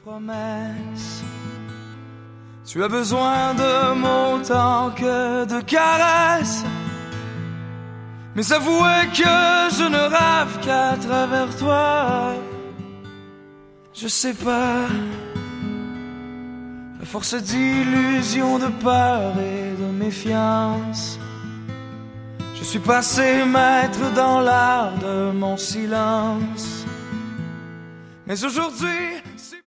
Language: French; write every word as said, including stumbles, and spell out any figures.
Promesse. Tu as besoin de mon temps que de caresses. Mais avouez que je ne rêve qu'à travers toi. Je sais pas, à force d'illusions, de peur et de méfiance, je suis passé maître dans l'art de mon silence. Mais aujourd'hui